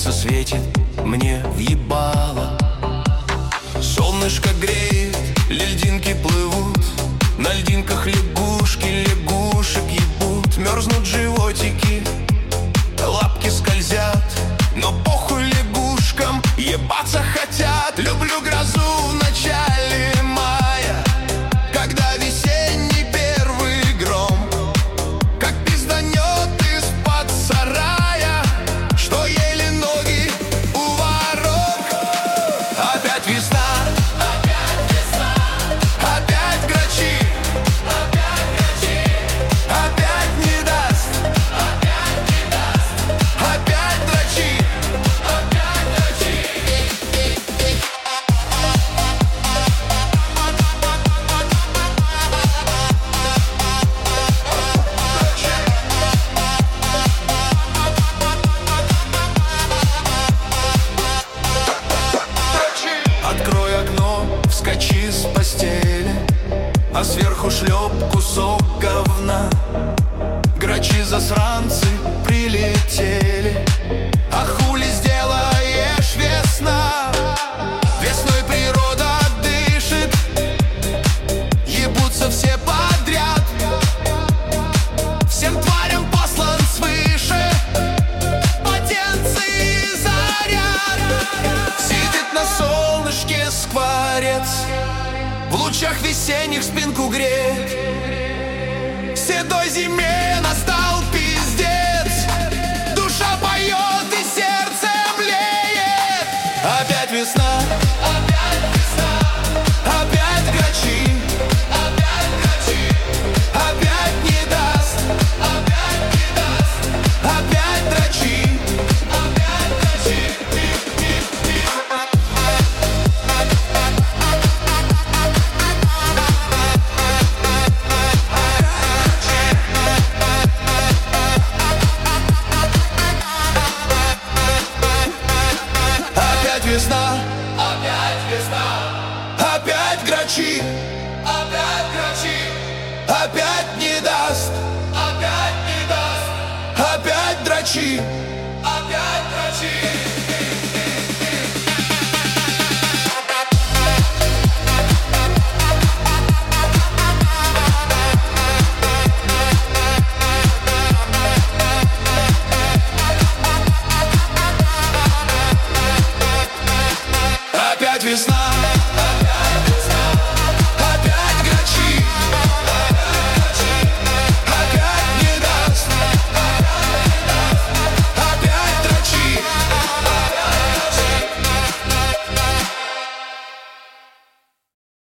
солнце светит мне в ебало. Солнышко греет, льдинки плывут, на льдинках лягушки лягушек ебут. Мерзнут животики, лапки скользят, но похуй лягушкам, ебаться хотят. Люблю грозу в начале мая, когда весенний первый гром, как пизданет из-под сарая, что еле ноги у ворот. Опять весна, опять грачи, опять не даст, опять дрочи. Открой окно, вскочи с постели, а сверху шлеп кусок говна. Грачи-засранцы прилетели, а хули сделаешь, весна? Весной природа дышит, ебутся все подряд. Всем тварям послан свыше потенции заряд. Сидит на солнышке скворец, в лучах весенних спинку греет. Седой зиме настал пиздец, душа поет и сердце млеет. Опять весна, опять грачи, опять не даст, опять дрочи. Опять весна, опять грачи, опять не даст, опять дрочи. Опять весна.